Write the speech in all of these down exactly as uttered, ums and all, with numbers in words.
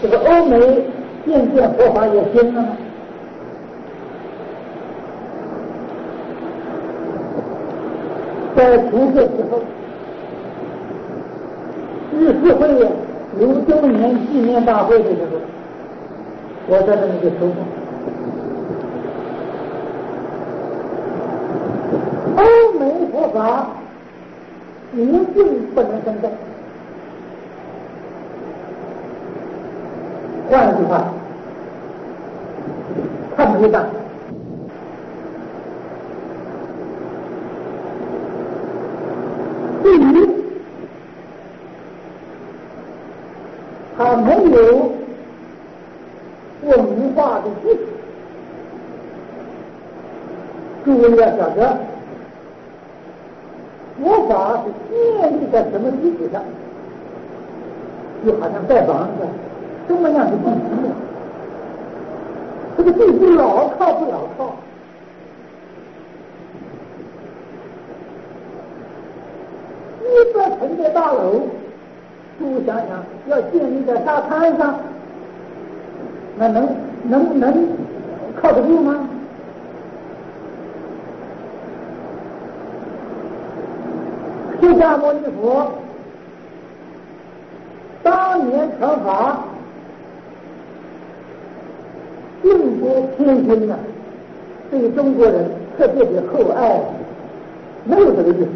这个欧美渐渐佛法也兴了，在除世之后，日世会有周年纪念大会的时候，我在那里就说过，欧美佛法一定不能生根。换句话，他没办法。第一，他没有文化的基础。诸位要晓得，佛法是建立在什么基础上？就好像盖房子，什么样的地基啊？这个地基牢靠不牢靠？一个层的大楼，诸位想想，要建立在沙滩上，那能能能靠得住吗？释迦牟尼佛当年传法，并不偏心呢，对中国人特别的厚爱，没有这个意思。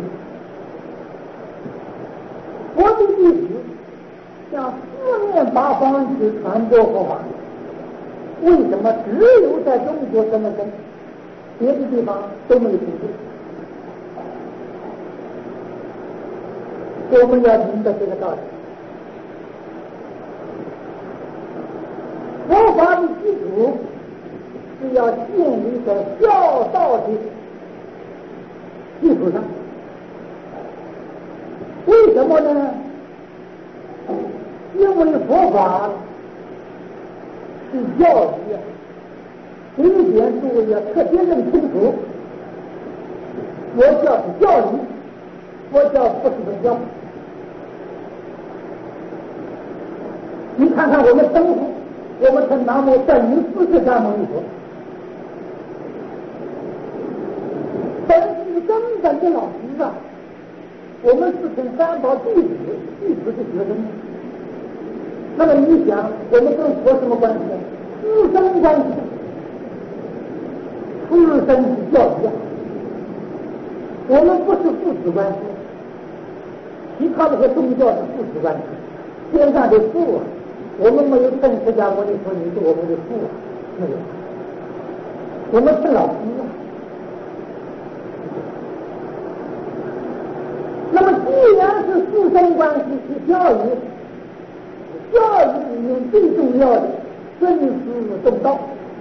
佛的弟子向四面八方去传播佛法，为什么只有在中国这么深，别的地方都没有听见？我们要明白这个道理。佛法的基础是要建立在孝道的基础上。为什么呢？因为佛法是教育啊，这一点诸位要特别认清楚。佛教是教育，佛教不是宗教。你看看我们称呼，我们称南无本师释迦牟尼佛，本是根本的老师啊。我们是称三宝弟子，弟子是学生。那么你想，我们跟佛什么关系呢？师生关系，师生是教育啊。我们不是父子关系，其他的和宗教是父子关系，天上的父啊。我们没有称释迦牟尼佛，你是我们的父啊，没有。我们称老师啊。那么既然是师生关系，是教育，教育里面最重要的尊师重道。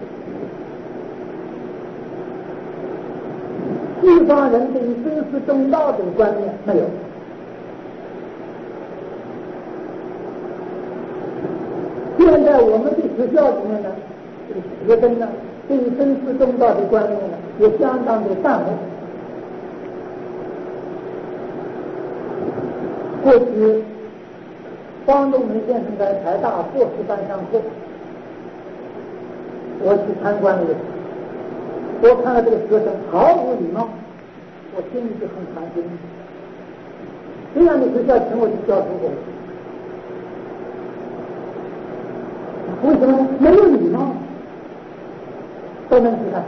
西方人对于尊师重道的观念没有。现在我们的学校里面呢，这个学生呢，对于尊师重道的观念呢，也相当的淡漠。过去，方东梅先生在台大博士班上课，我去参观了一次，我看到这个学生毫无礼貌，我心里就很寒心。这样的学校请我去教中国，为什么没有礼貌？都能去看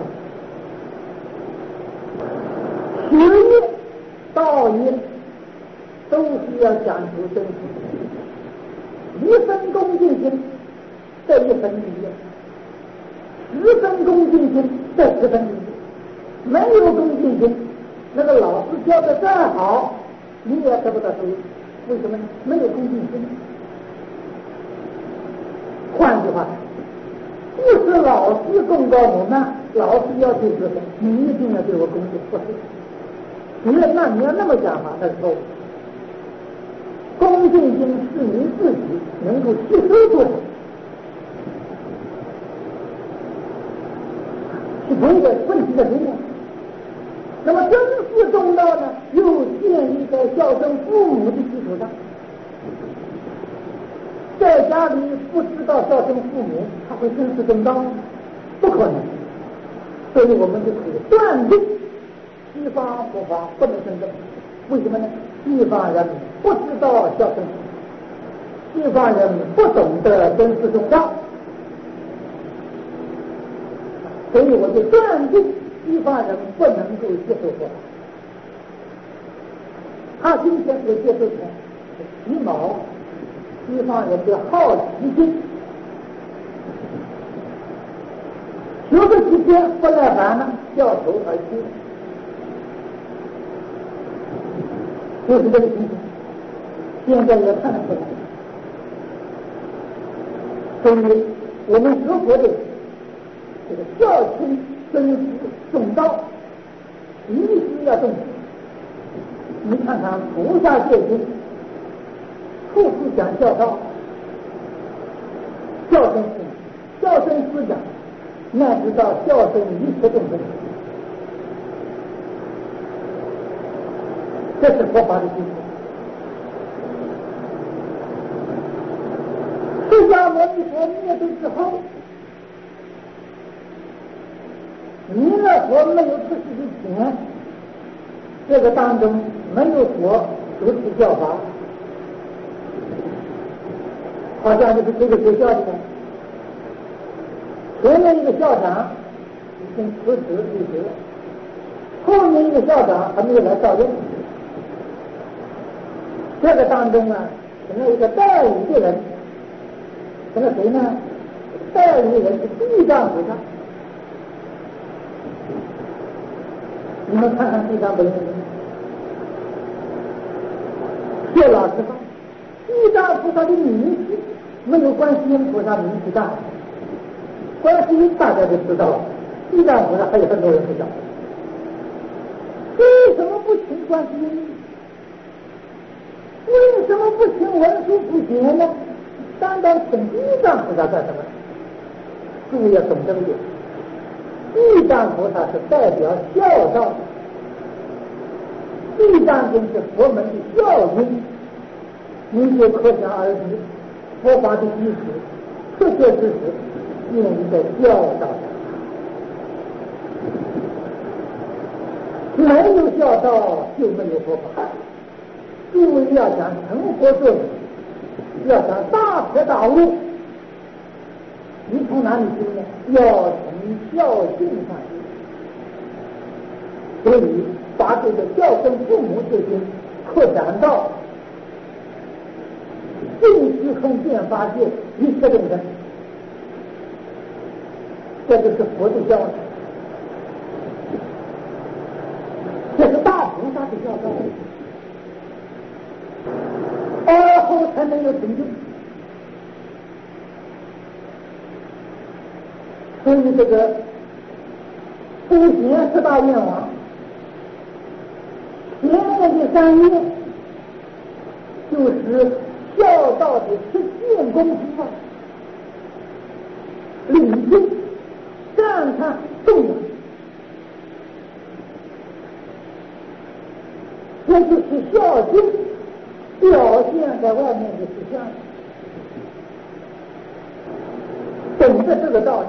学业、道业都是要讲求真实，一分恭敬心，这一分礼业；十分恭敬心，这十分礼业。没有恭敬心，那个老师教的再好，你也得不到收益。为什么呢？没有恭敬心。换句话，不是老师功高我慢，老师要求学生，你一定要对我恭敬，不是？你要那你要那么讲法，那是错误。恭敬心是你自己能够吸收过来，是同一个问题的题目。那么尊师重道呢，又建立在孝顺父母的基础上。在家里尼不知道孝顺父母，他会尊师重道吗？不可能。所以我们就可以断定西方佛法不能真正。为什么呢？西方人不知道孝顺父母，西方人不懂得尊师重道，所以我就断定西方人不能够接受佛法。他今天所接受的是皮毛西方人的好奇心，学个几天不耐烦了，掉头而去，就是这个情形。现在也看得出来，所以我们学佛的这个孝亲尊师重道，一定要重视。你看看菩萨戒经，处处讲孝道，孝顺父母，孝顺师长，乃至到孝顺一切众生，这是佛法的基础。释迦牟尼佛灭度之后，弥勒佛没有出世之前，这个当中没有佛主持教法，好像就是这个学校里面，前面一个校长已经辞职离职，后面一个校长还没有来照任。这个当中啊，成了一个代理的人，成了谁呢？代理人是地藏菩萨。你们看看地藏本愿经，谢老师说，地藏菩萨的名气没有观世音菩萨名气大，观世音大家就知道了，地藏菩萨还有很多人不晓得。为什么不请观世音？为什么不请文殊普贤呢？单单请地藏菩萨干什么？诸位要懂这个意思。地藏菩萨是代表孝道，地藏经是佛门的孝经，你就可想而知，佛法的基础确确实实建立在孝道上，没有孝道就没有佛法。诸位要想成佛作主，要想大彻大悟，你从哪里修呢？要从孝敬上修。所以把这个孝顺父母这些扩展到尽时空遍法界一切众生，这就是佛的孝，这是大菩萨的孝道，而后才能有成就。所以这个普贤十大愿望，前面的三愿就是孝道的实践功夫，领进赞叹颂扬，这就是孝敬表现在外面的实相。懂得这个道理，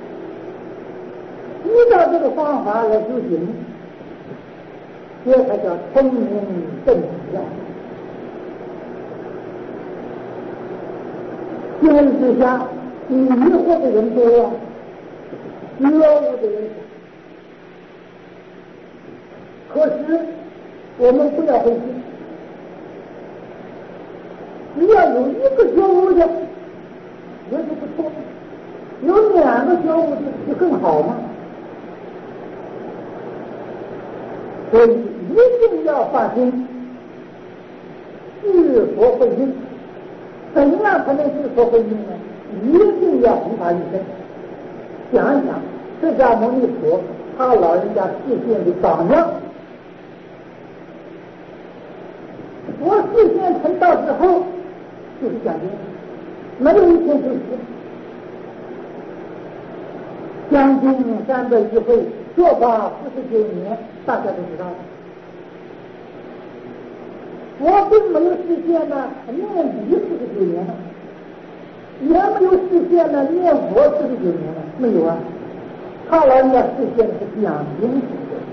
依照这个方法来修行，这才叫聪明正直啊！天之下，迷惑的人多，觉悟的人少。可是我们不要灰心，只要有一个觉悟的，也就不错；有两个觉悟的，就更好嘛。所以一定要发心治佛慧命。怎样才能治佛慧命呢？一定要弘法利生。想一想，释迦牟尼佛他老人家示现的榜样，佛示现成道之后，就是讲经，没有一天休息。将近三百一会，做法四十九年，大家都知道了。我并没有实现呢，念底四十九年了， 也没有实现了念佛四十九年了，没有啊。他老人家实现的是讲经，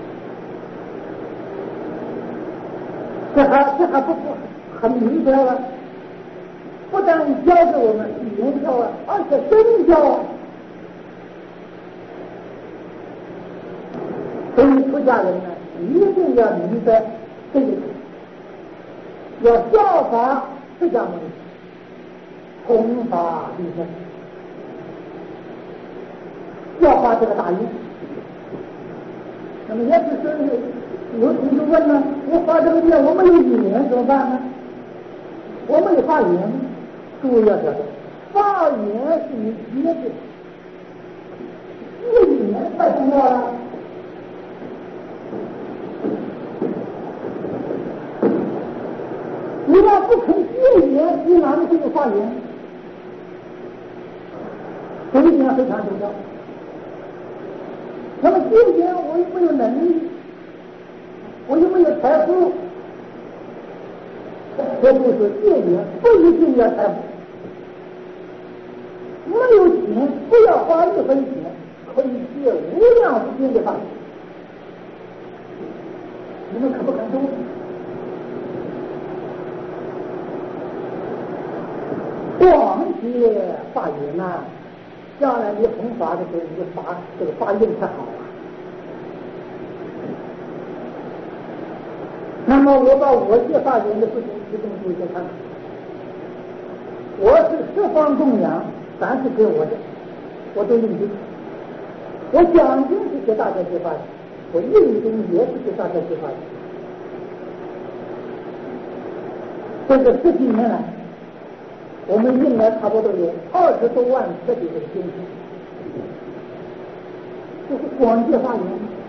这还这还不不很明白了。不但教给我们语言教啊，而且真教。所以出家人呢，一定要明白这一点，要效法释迦牟尼，弘法利生，效法这个大义。那么也只是有同学问呢，我发这个愿，我没有语言怎么办呢？我没有发言，注意要晓得，发言是你接的，这个语言太重要了。你要不肯戒言，你哪里会有发言？这一点非常重要。那么戒言，我又没有能力，我又没有财富，这就是戒言不一定要财富。没有钱，不要花一分钱，可以戒无量无边的法。你们肯不肯做？广结法缘呐，将来你弘法的时候，你的法这个发音才好啊。那么我把我接法缘的事情提供给大家看，我是十方供养，凡是给我的，我都应经。我讲经是给大家接法缘，我应经也是给大家接法缘。这个十几年来，我们印了差不多有二十多万册的这个经书，就是广结法缘。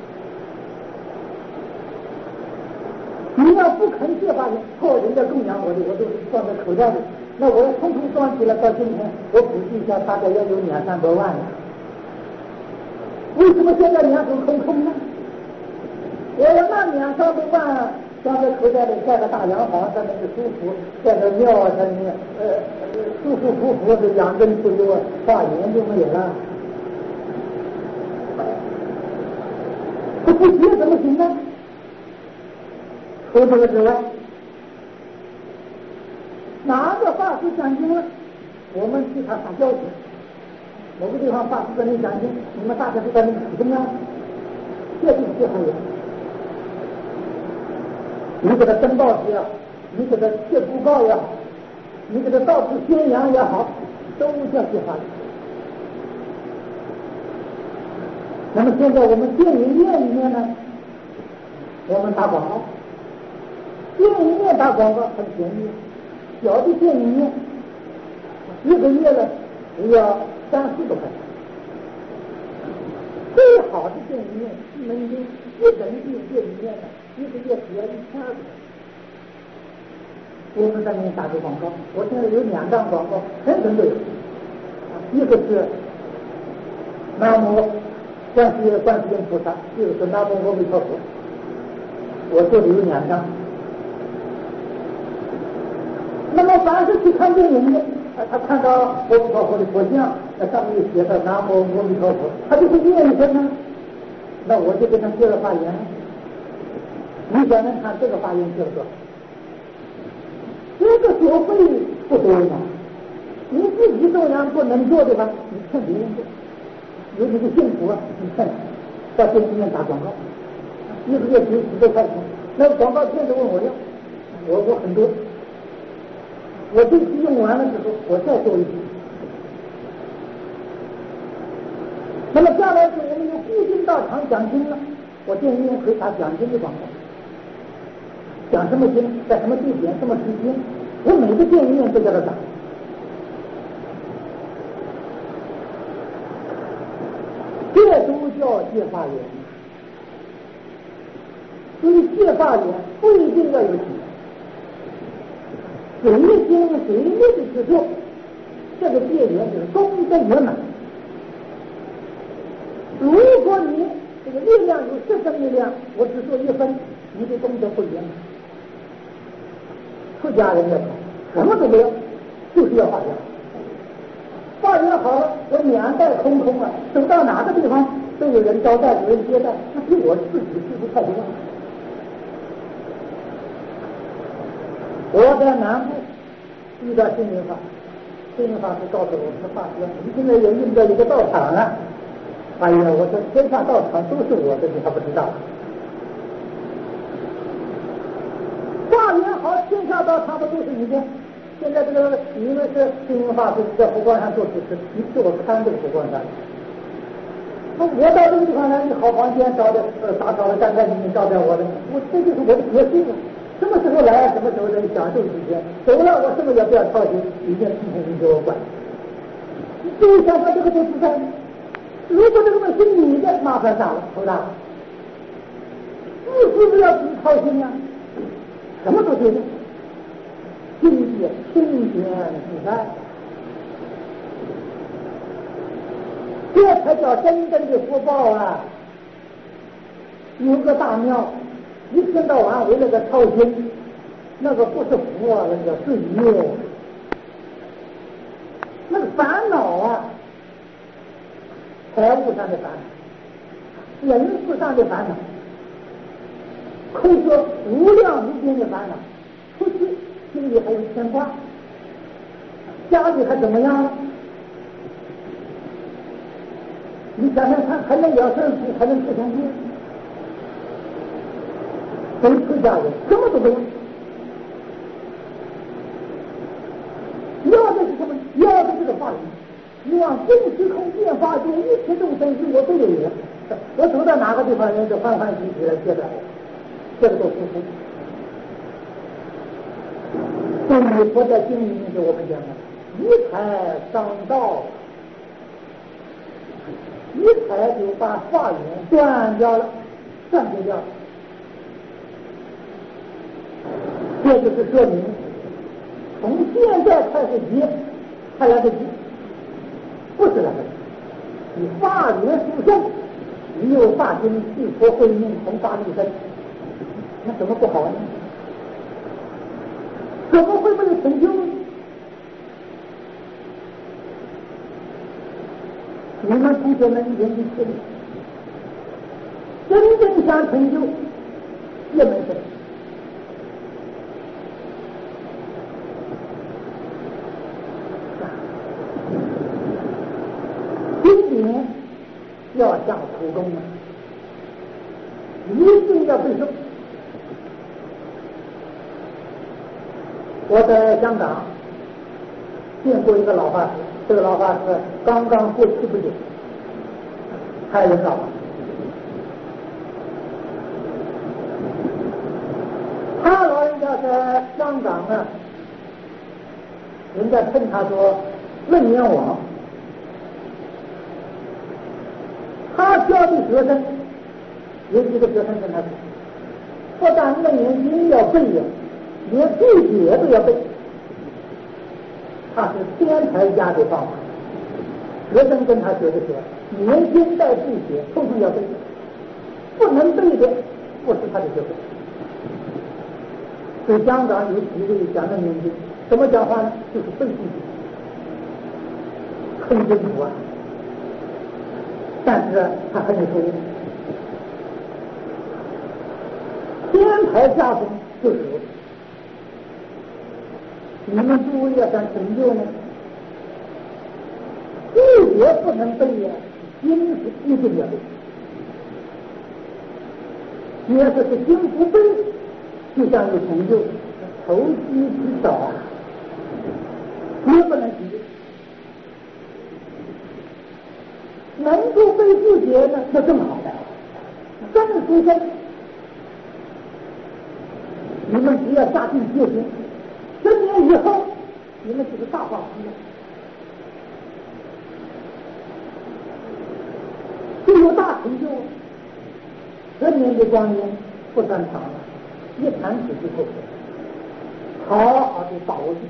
你要不肯结法缘，靠人家供养我的，我都是放在口袋里，那我要统统装起来，到今天我估计一下，大概要有两三百万了。为什么现在两手空空呢？我要那两三百万装在口袋里，盖个大洋房上面就舒服，盖个庙啊上面，呃，舒舒服服的养根不溜啊，法缘就没有了。这不学怎么行呢？除这个之外，哪个法师讲经了，我们替他打交情。某个地方法师在那讲经，你们大家都在那里启动啊，这就是结法缘。你给他登报纸也好，你给他贴布告也好，你给他到处宣扬也好，都叫结法缘。那么现在我们电影院里面呢，我们打广告，电影院打广告很便宜，小的电影院一个月呢只要三四百块钱，最好的电影院西门町一等地电影院呢，一个月只要一千二百块钱。我们在那里打个广告，我现在有两张广告，全省都有。一个是南无观世观世音菩萨，一个是南无阿弥陀佛。我这里有两张。那么凡是去看电影的，他看到阿弥陀佛的佛像，那上面写的南无阿弥陀佛，他就会念一声呢。那我就给他接了法缘。你想想看，这个法缘接了多少？这个所费不多嘛，你自己这样不能做的话，你劝别人做，有这个幸福啊，你劝到电影院打广告，一个月只有几多块钱，那广告片子问我要，我我很多，我这次用完了之后，我再做一批。那么将来是我们有固定到场讲经了，我电影院可以打讲经的广告。讲什么经，在什么地点，什么时间，我每个电影院都在这讲。这都叫戒法缘。所以戒法缘不一定要有钱，随心随力的去做，这个戒缘就是功德圆满。如果你这个力量有十分力量，我只做一分，你的功德不圆满。出家人要什么都没有，就是要法缘。 好了，我两袋空空啊，走到哪个地方都有人招待，有人接待，那对我自己是不是太多了？我在南部遇到心灵法，心灵法师告诉我说：“法师，你现在也遇到一个道场了。”哎呀，我说天下道场都是我的，你还不知道？化缘好，天下道场不都是你的？现在这个你们是心灵法师在佛光山做主持，你替我看这个佛光山。那我到这个地方来，你好房间招的，呃，打扫的干干净净，招待我的，我这就是我的决心了。什么时候来，什么时候能享受几天，走了我什么也不要操心，一件事情你给我管。你就想到这个就自在。如果这个问题你的，麻烦大了，头大了。你是不是要自己操心啊？什么都对的，境界清闲自在，这才叫真正的福报啊！有个大庙，一天到晚为那个操心，那个不是福啊，那叫罪业。那个烦恼啊，财务上的烦恼，人事上的烦恼，可以说无量无边的烦恼。出去心里还有牵挂，家里还怎么样？你想想看，还能养生气，还能吃东西，谁出家人什么都没有。要的是什么？要的是个法理。你往真时空变化中，一切众生是我都有缘。我走到哪个地方，人就欢欢喜喜来接待我，这个都舒服。所以佛在经里面给我们讲了，一财伤道，一财就把化缘断掉了，断绝掉了。这就是说明，从现在开始结，还来得及，不是来得及。你化缘殊胜，你有化经续佛慧命弘法利生，那怎么不好呢？怎么会没有成就呢？你们同学们研究起来，真正想成就一门深，经典要下苦功啊，一定要背诵。我在香港见过一个老法师，这个老法师刚刚过世不久，太人老了。他老人家在香港呢，人家称他说楞严王。他教的学生有几个学生跟他说，不但楞严经要背呀，连注解都要背。他是天才家的方法。学生跟他学的说，年经带注解，通通要背，不能背的不是他的学生。所以香港有几位讲楞严经，怎么讲话呢？就是背注解，很清楚啊。但是他很有收入。天台下风就是我。你们诸位要想成就呢，注解不能背呀，经是一定要背。你要是是经不背，就像有成就，投机取巧，也不能成就。能够被注解呢，那更好了，更殊胜。你们只要下定决心，十年以后，你们就是大法师了，就有大成就。十年的光阴不算长了，一弹指就过去，好好的把握住。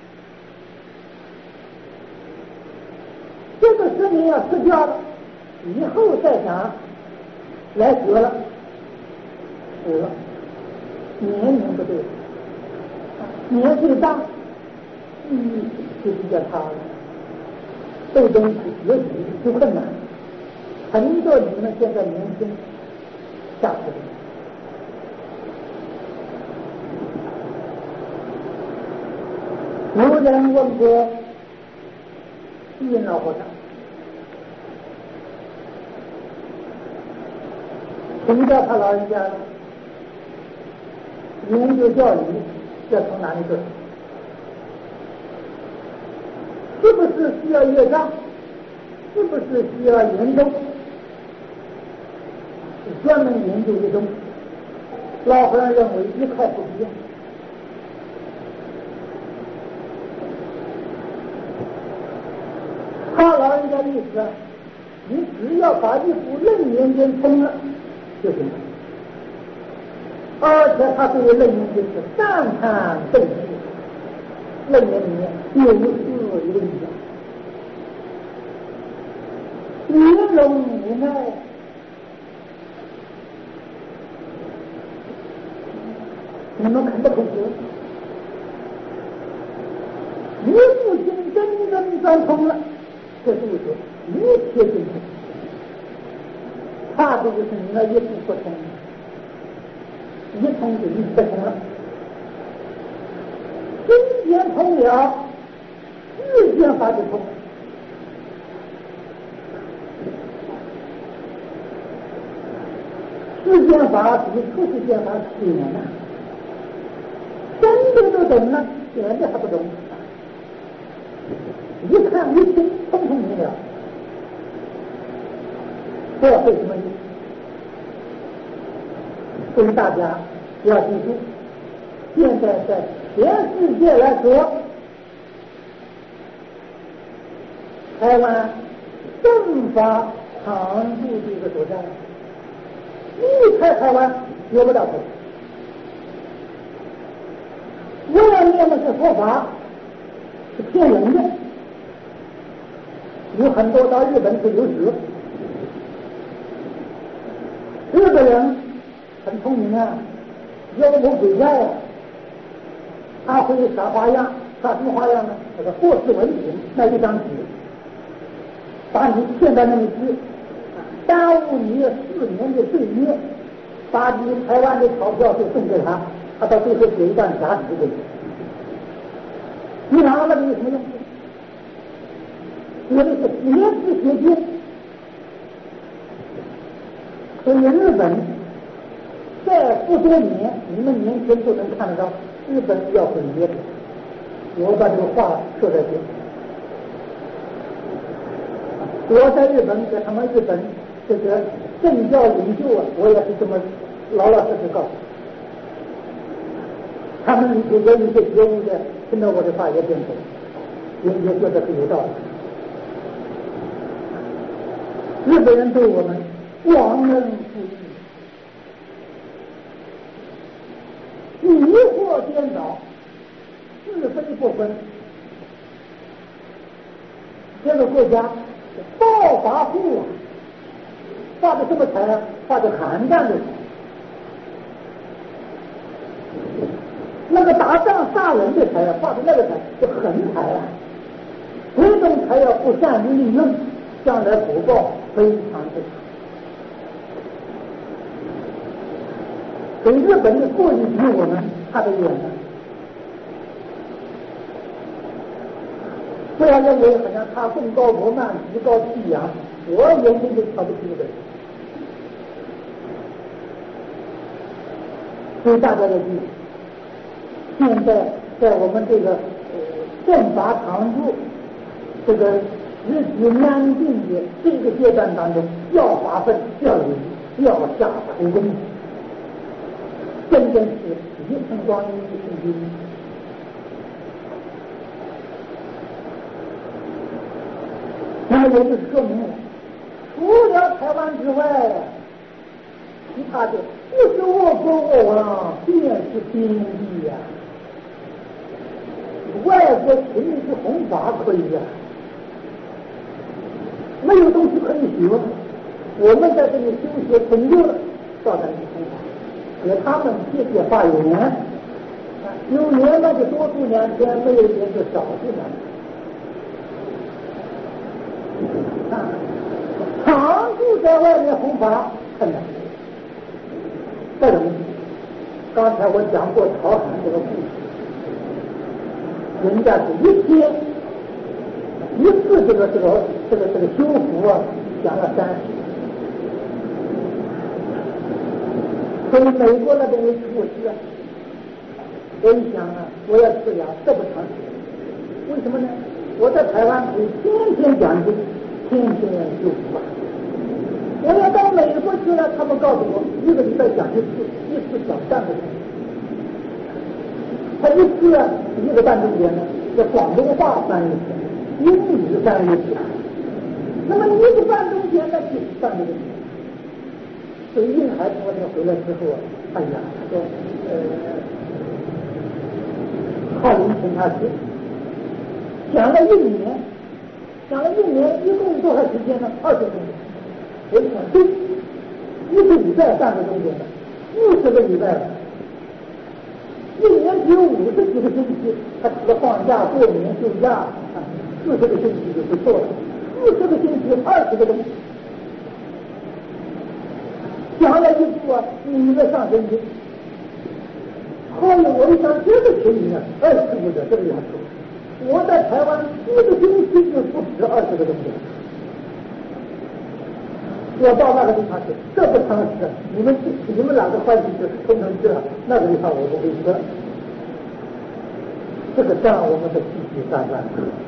这个十年要失掉了，以后再想来学了，死了，年龄不对，年岁大，意义就比较差了。 斗争学习就困难，很多你们现在年轻下去了。有人问过虚云老和尚，请教他老人家研究教育要从哪里做？是不是需要乐章？是不是需要研究？专门研究一种，老和尚认为一块不一样。他老人家的意思啊，你只要把一部《楞严经》通了就行了。而且他对于《楞严经》是赞叹正义，《楞严》里面有四论讲，圆融无碍。你们看不看觉？一部经真正钻通了，这就是一切经通。差的就是你那一部不通，一通就一切通了。经典通了，世间法就通。世间法比出世间法浅呐，真的都懂了，显得还不懂。一看一听，通通明了。这会什么意思？所以大家要记住，现在在全世界来说，台湾正法常住的一个所在，离开台湾有不了头。外面的是佛法是骗人的，有很多到日本去留学，日本人很聪明啊，妖魔鬼怪啊，他会耍花样，耍什么花样呢？这个过世文凭那一张纸，把你骗到那里去，耽误你四年的岁月，把你台湾的钞票就送给他，他到最后写一张假纸给你，你拿了有什么用？我的是邪知邪见。所以日本再不多年，你们年轻就能看得到日本要毁灭的。我把这个话说在这里。我在日本给他们日本这个政教领袖啊，我也是这么老老实实告诉他们，里头有一些觉悟的，听到我的话也点头，也也觉得是有道理。日本人对我们忘恩负义，迷惑颠倒，是非不分。这个国家暴发户啊，发的什么财啊？发的寒战的财。那个打仗杀人的财啊，发的那个财是横财啊。这种财要不善于利用，将来福报非常之长。所以日本的过于比我们差得远了。不要认为好像他功高我慢，趾高气扬，我眼睛就瞧不起日本人。所以大家要记住，现在在我们这个呃正法常住这个日子难定的这个阶段当中，要发奋，要努力，要下苦功，真正是一寸光阴一寸金。那也就是说明了，除了台湾之外，其他的不是我国我王，便是天地呀、啊。外国请你是弘法可以呀、啊，没有东西可以学。我们在这里修学成就了，照常去弘法，给他们谢谢发有缘，有缘那就多住两天，没有缘就少住两天。 常住在外面弘法很难，不容易。刚才我讲过曹涵这个故事，人家是一天一次这个这个这个这个修福啊，讲了三十。所以美国那边有故事啊，我一想啊，我要治疗这么长时间，为什么呢？我在台湾可以天天讲经，天天修福啊。我要到美国去了，他们告诉我一个礼拜讲一次，一次讲三个钟。他一次啊一个半钟点呢，叫广东话翻译一次，英语翻译一次。那么一个半钟点呢就是三个钟。所以婴孩昨天回来之后啊，哎呀，他说呃，浩林请他去，讲了一年，讲了一年，一共多少时间呢？二十钟点。我想对，一个礼拜半个钟点了，六十个礼拜了，一年只有五十几个星期，他除了放假、过年、休假啊，四十个星期就不错了，四十个星期二十个钟。讲了一部啊，你的上神经。后来我一想，这个便宜啊，二十五的这个样子。我在台湾一个星期就不止二十个钟点。我到那个地方去，这不常识。你们你们哪个欢喜就是通通去了，那个地方我不会去。这个仗我们得继续战战。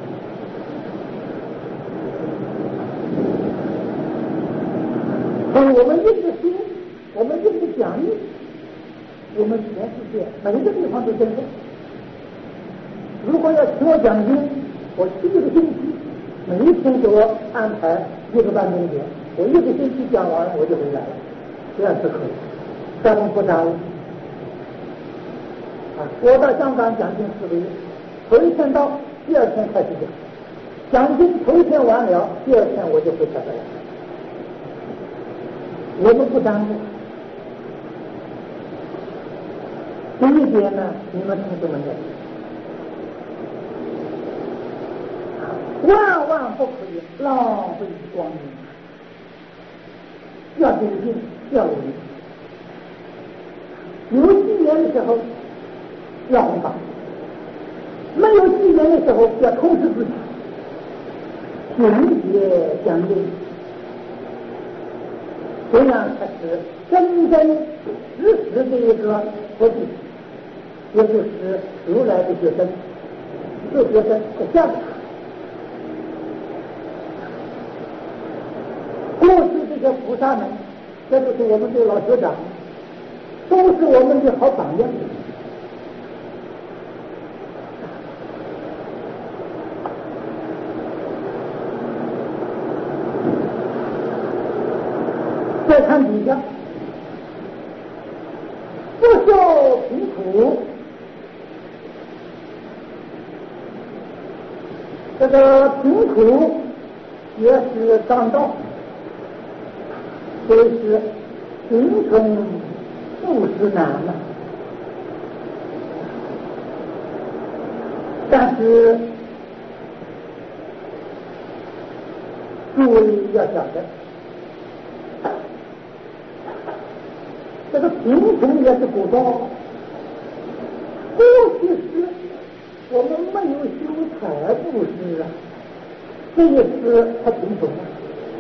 所以我们一直听，我们一直讲义，我们全世界每一个地方都真正。如果要请我讲经，我七个星期，每一天给我安排一个半钟点，我一个星期讲完我就回来了，这样是可以，耽误不耽误？啊，我到香港讲经四个月，头一天到，第二天开始讲，讲经头一天完了，第二天我就回台湾来。我们不耽误。这一点呢，你们同志们的，万万不可以浪费光阴，要精进，要努力。有机缘的时候要弘法，没有机缘的时候要控制自己，勤节相应。这样才是真真实实的一个佛弟，也就是如来的学生，是学生的下场。过去这些菩萨们，这就是我们的老学长，都是我们的好榜样。再看底下，不受贫苦，这个贫苦也是当道，所以是贫穷布施难了。但是诸位要晓得，这个贫穷也是果报。过去时我们没有修财布施啊，这一次才贫穷啊。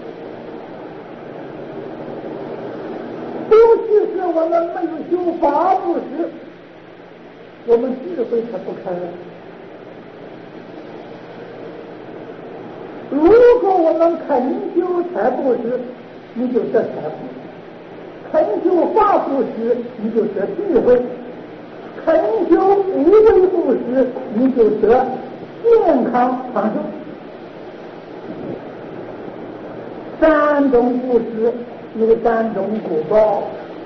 过去时我们没有修法布施，我们智慧才不开。如果我们肯修财布施，你就得财富；肯修法布施，你就得智慧；肯修无为布施，你就得健康长寿。三种布施有三种果报。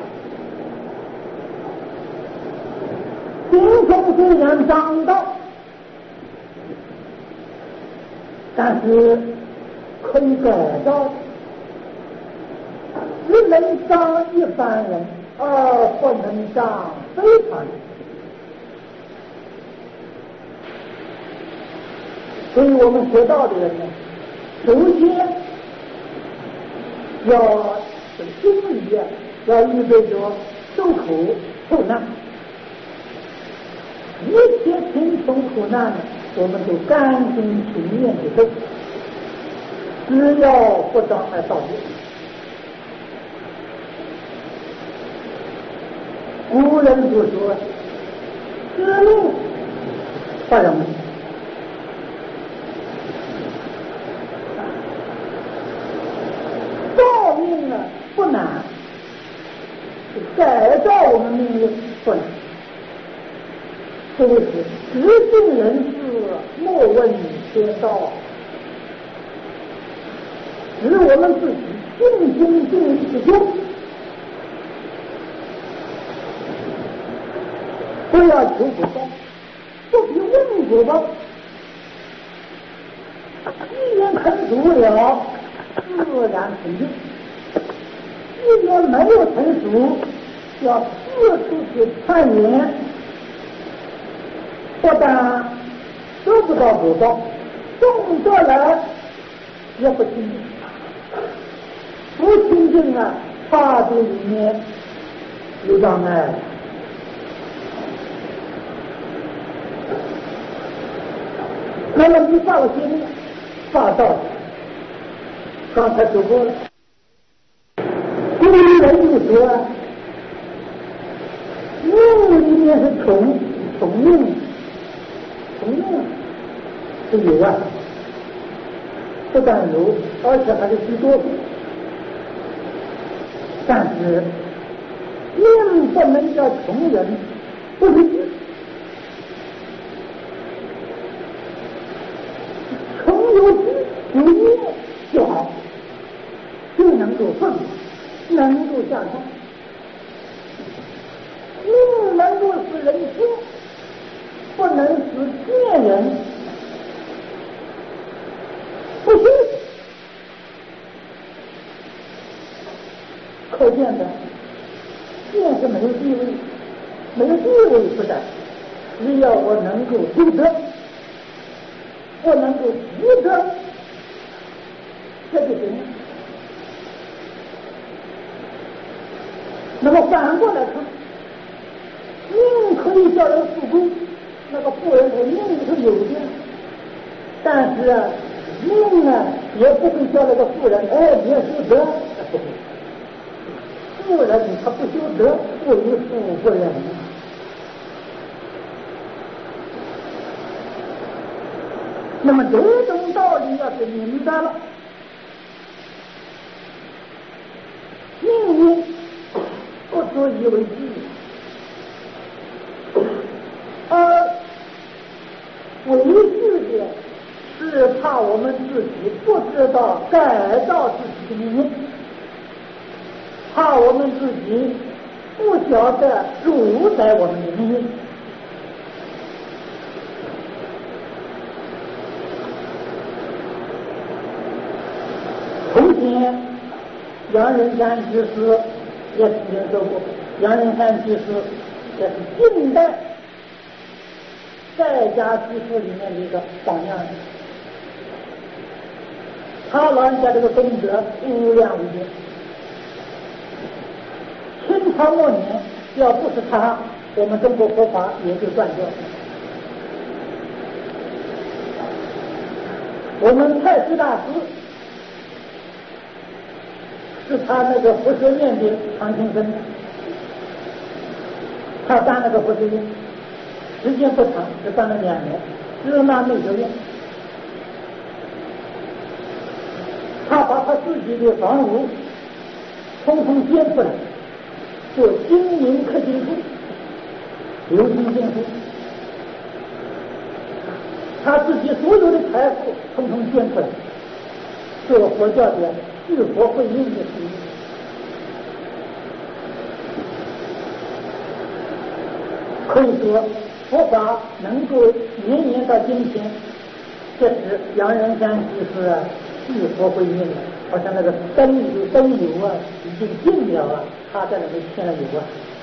贫穷虽然长道，但是可以改造，只能当一般人，而不能当非常人。所以我们学道的人呢，首先要这个心里啊，要预备着受苦受难，一切贫穷苦难呢，我们都甘心情愿的受，只要不伤害道德。古人就说：“知命不容易。”造命呢不难，改造我们命运不难。这位是知尽人事，莫问天道。只是我们自己尽心尽力去做，不要求不报，不必问不报。一言成熟了，自然成就；一言没有成熟，要四处去探研，不但得不到果报，送得来也不清净。不清净啊，差这里面有障碍。那么你造心发道，刚才说过了。古人就说啊，命里面是从从命，从命是有啊，不但有，而且还是居多数。但是命不能叫穷人，不是穷有知有业就好，就能够分，能够下场。命能够使人听，不能使见人不信。可见的，见是没有地位，没有地位不在，只要我能够修德，我能够积德，这就行了。那么反过来看，命可以叫人富贵，那个富人的命是有的，但是啊，命啊也不会叫那个富人，哎，你要修德，不会。富人他不修德，为富不仁。那么这种道理要是明白了，命运不足以为继，而为继的是怕我们自己不知道改造自己的命运。怕我们自己不晓得主宰我们的命运。从前杨仁山居士也曾经说过，杨仁山居士也是近代在家居士里面的一个榜样。他老人家这个功德无量无边。清朝末年，要不是他，我们中国佛法也就断掉了。我们太虚大师是他那个佛学院的常青生，他办那个佛学院，时间不长，只办了两年，日纳内学院。他把他自己的房屋通通捐出来，做经营课金处，流行建筑。他自己所有的财富统统捐出来，做佛教的治佛会印的事业。可以说，佛法能够绵延到今天，这是杨仁山居士啊治佛会印的。好像那个灯油灯油啊，已经尽了啊，他在那里添了油啊。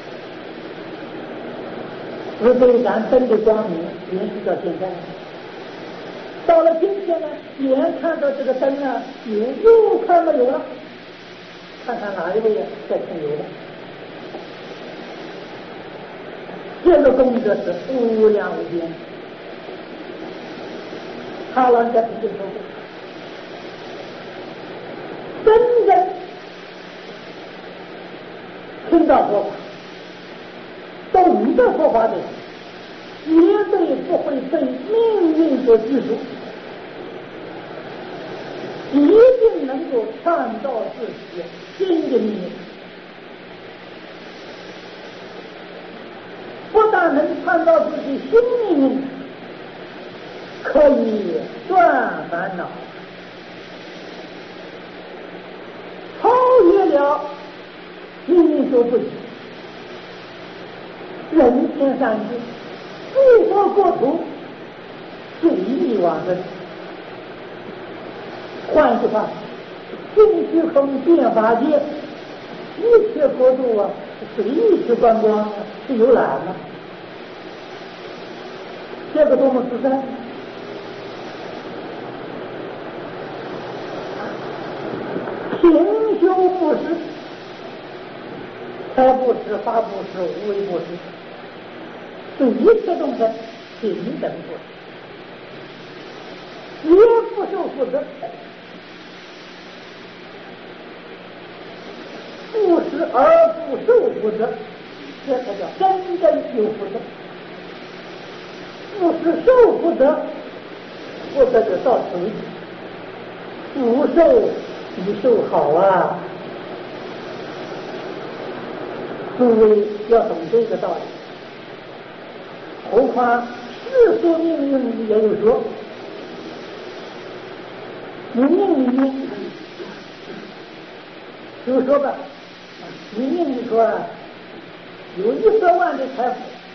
而这盏灯的光明延续到现在。到了今天呢，眼看到这个灯啊有，又看没有了， 看看哪一位在听有的。这个功德是无量无边。他老人家曾经说过，真正听到佛法、懂得佛法的人，绝对不会被命运所拘束，一定能够创造自己新的命运。不但能创造自己新命运，可以断烦恼，超越了命运所不及，人天上界，诸佛国土，随意往生。换句话，尽虚空变法界，一切国度啊，随意去观光啊，去游览啊，这个多么自在！平修布施，开布施、发布施、无为布施，对一切众生平等布施，绝不受负责。布施而不受负责，这才叫真正有福德。布施受福德，福德就到此为止；不受比受好啊！诸位要懂这个道理。何况世俗命运也有说，你命里面，比如说吧，你命里说有一百万的财富，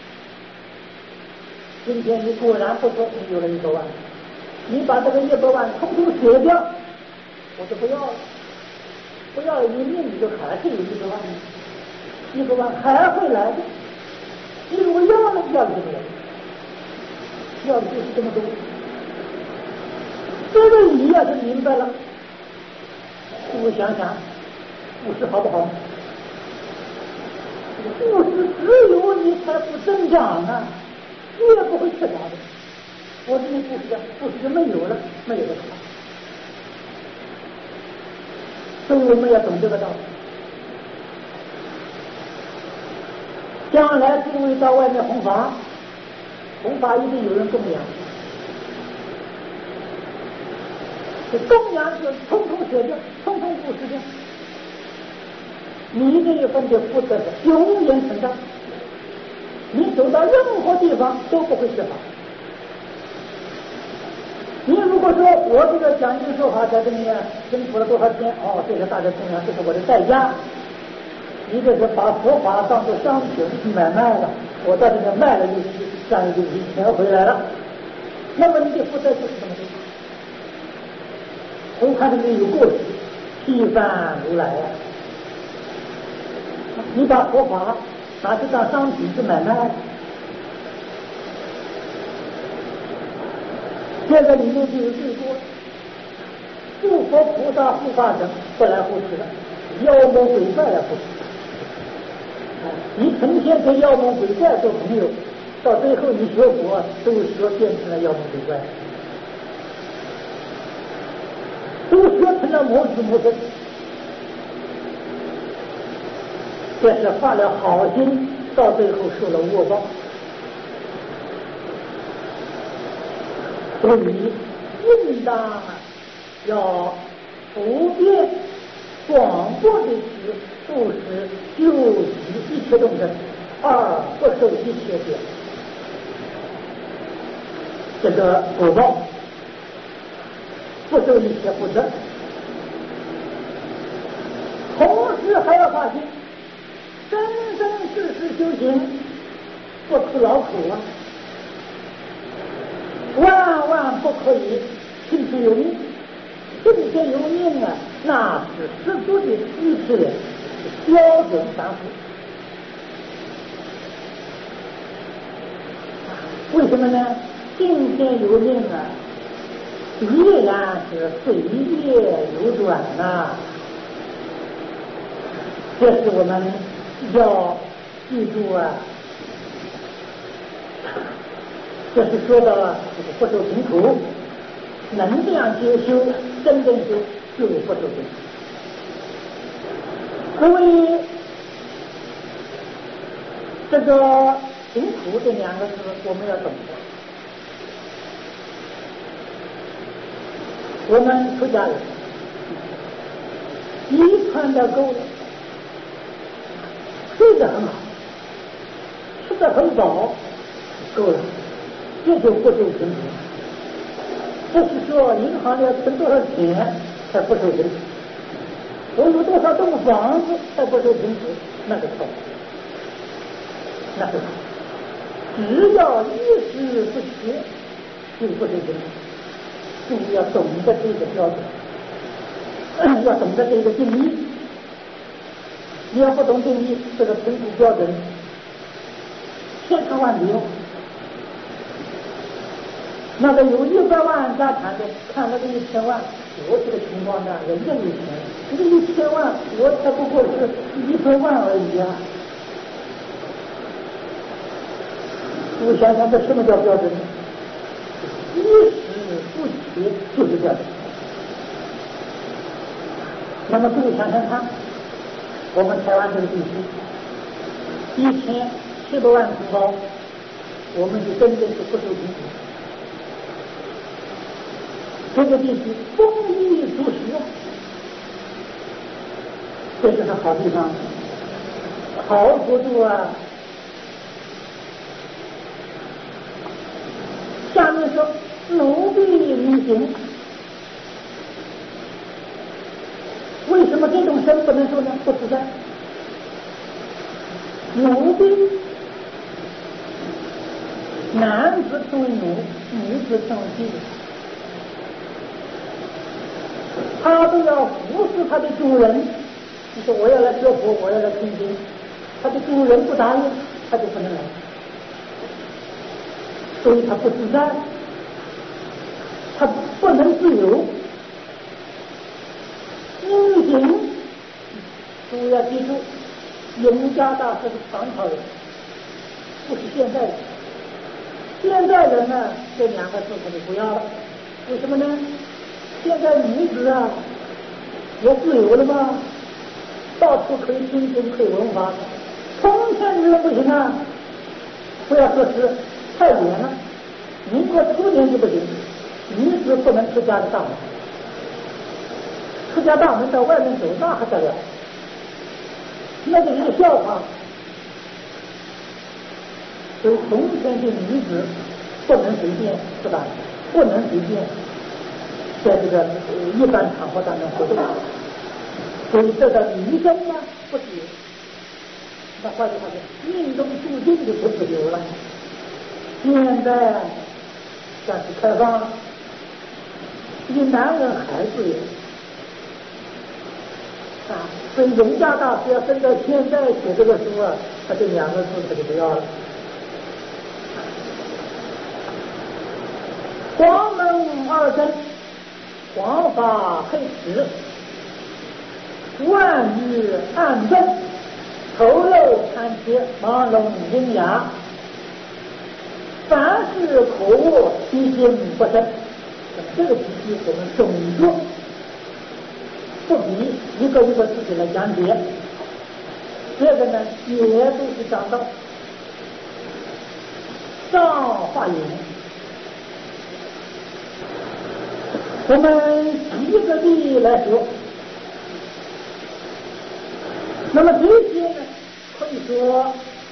今天你果然不错，你有了一百万，你把这个一百万统统舍掉，我就不要了，不要了，你命里就还是有一百万，一百万还会来的，你如果要了，要了就没有，要的就是这么多。这个你要是明白了，我想想，布施好不好？布施只有你财富增长啊，越不会缺少的。我这里布施，布施就没有了，没有了。所以我们要懂这个道理。将来诸位到外面弘法，弘法一定有人供养，这供养就统统舍掉，统统布施掉。你这一份的福德是永远成长，你走到任何地方都不会缺乏。你如果说我这个讲经说法在这里面辛苦了多少天，哦，这是大家供养，这是我的代价。你这是把佛法当作商品买卖了，我在这里卖了一批，赚一笔钱回来了，那么你的福德就是这么多。我看这里有过失，披散如来呀、啊。你把佛法拿去当商品去买卖，这个里面就有最多诸佛菩萨护法神不来护持了，妖魔鬼怪来护持。你成天跟妖魔鬼怪做朋友，到最后你学佛都学变成了妖魔鬼怪，都学成了魔子魔孙。这是发了好心，到最后受了恶报。所以应当要普遍广播的去布施救济一切众生，而不受一切的这个果报，不受一切不得。同时还要发心，生生世世修行，不辞劳苦啊！万万不可以听天由命，听天由命啊，那是十足的愚痴人，标准凡夫。为什么呢？听天由命啊，必然是岁月流转呐、啊。 这是我们要记住啊。这是说到了这个不受贫苦，能这样接修，真正修就有不受贫苦。所以这个贫苦这两个字我们要懂得。我们出家人衣穿的够了，睡得很好，吃得很饱，够了，这就不受贫苦。不是说银行里要存多少钱才不受贫苦，我有多少栋房子才不受贫苦，那个错，那个错。只要衣食不缺，就不受贫苦。注意要懂得这个标准，要懂得这个定义。你要不懂定义，这个贫苦标准千差万别。那个有一百万家产的，看那个一千万，我这个情况呢，人家有钱，这个一千万，我才不过是一分万而已啊！我想想，这什么叫标准呢？衣食不缺就是标准。那么各位想想看，我们台湾这个地区，一千七百万同胞，我们就真正是不受贫苦。这个地区丰衣足食啊，这就是好地方，好国度啊。下面说奴婢女行，为什么这种身不能说呢？不自在。奴婢，男子称为奴，女子称为婢。他都要服侍他的主人。你说我要来学佛，我要来听经，他的主人不答应，他就不能来，所以他不自在，他不能自由。女行，诸位要记住，永嘉大师是唐朝人，不是现在人。现在人呢，这两个字他就不要了。为什么呢？现在女子啊，也自由了吗？到处可以听经，可以文法。从前女人不行啊，不要说是太远了。民国初年就不行，女子不能出家的大门，出家大门到外面走，那还得了？那就是一个笑话。所以从前的女子不能随便出家，不能随便在这个一般场合当中活动，所以这个女生呢不自由。那换句话说，命中注定就不自由了。现在算是开放了，比男人还自由啊！所以永嘉大师要生到现在写这个书啊，他这两个字他就不要了。黄门二真，黄发黑齿，万语暗正，头肉看切，马龙阴牙，凡是口卧，其心不正。这个题目我们总说不比一个一个自己来讲解。这个呢，也都是讲到上化言。我们举一个例来说，那么这些呢，可以说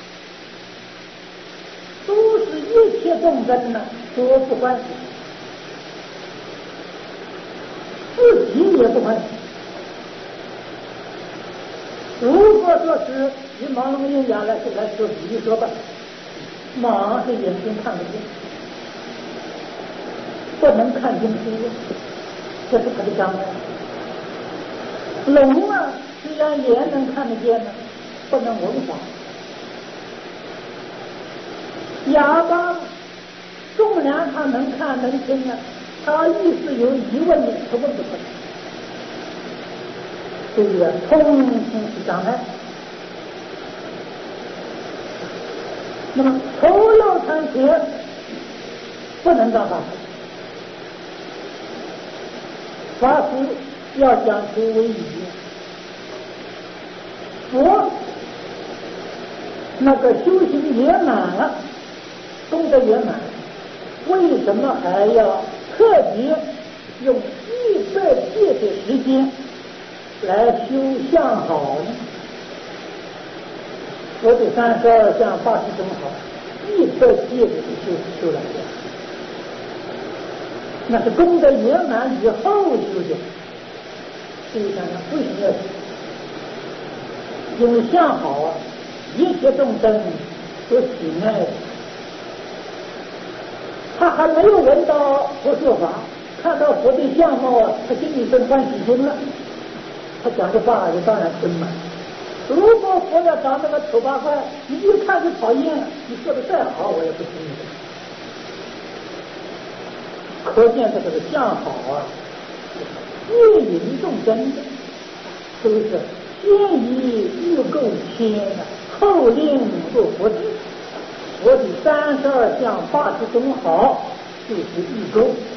都是一切众生呢都不关心，自己也不关心。如果说是以盲聋阴哑来来说，比喻说吧，盲是眼睛看不见，不能看清书，这是他的障碍。聋啊，虽然眼能看得见呢，不能闻法。哑巴纵然他能看能听啊，他意识有疑问的，他问不出来。这个通行是障碍。 那么头肉参学不能当法师，法师要讲求为仪。佛那个修行圆满了，功德圆满，为什么还要特别用一百届的时间来修相好呢？我的三十二相八十种好，一百届的修修来的，那是功德圆满以后修的。所以想想为什么要修？因为相好啊，一切众生都喜爱的。他还没有闻到佛说法，看到佛的相貌啊，他心里生欢喜心了，他讲的话也当然真满。如果佛要长那个丑八怪，你一看就讨厌了，你说的再好我也不听你的。可见这个相好啊，越引众生的，是不是？先以预购天啊，后令入佛智。我的三十二相八十种好，就是预购。